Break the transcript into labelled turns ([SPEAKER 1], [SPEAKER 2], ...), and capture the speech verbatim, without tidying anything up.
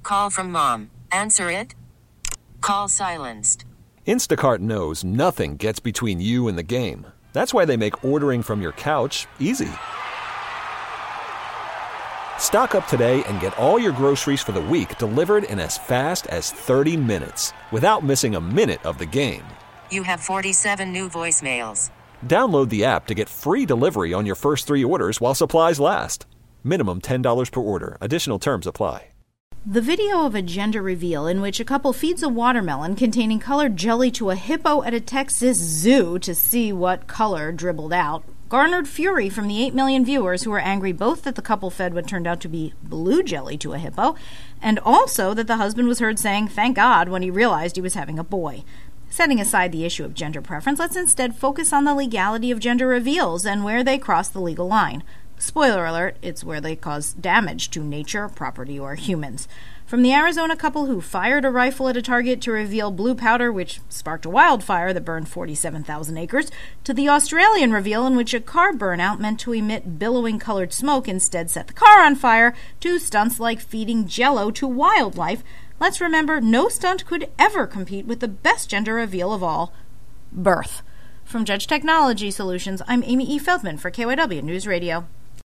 [SPEAKER 1] Call from mom. Answer it. Call silenced.
[SPEAKER 2] Instacart knows nothing gets between you and the game. That's why they make ordering from your couch easy. Stock up today and get all your groceries for the week delivered in as fast as thirty minutes without missing a minute of the game.
[SPEAKER 1] You have forty-seven new voicemails.
[SPEAKER 2] Download the app to get free delivery on your first three orders while supplies last. Minimum ten dollars per order. Additional terms apply.
[SPEAKER 3] The video of a gender reveal in which a couple feeds a watermelon containing colored jelly to a hippo at a Texas zoo to see what color dribbled out garnered fury from the eight million viewers who were angry both that the couple fed what turned out to be blue jelly to a hippo and also that the husband was heard saying thank God when he realized he was having a boy. Setting aside the issue of gender preference, let's instead focus on the legality of gender reveals and where they cross the legal line. Spoiler alert, it's where they cause damage to nature, property, or humans. From the Arizona couple who fired a rifle at a target to reveal blue powder, which sparked a wildfire that burned forty-seven thousand acres, to the Australian reveal in which a car burnout meant to emit billowing colored smoke instead set the car on fire, to stunts like feeding Jell-O to wildlife, let's remember no stunt could ever compete with the best gender reveal of all, birth. From Judge Technology Solutions, I'm Amy E. Feldman for K Y W News Radio.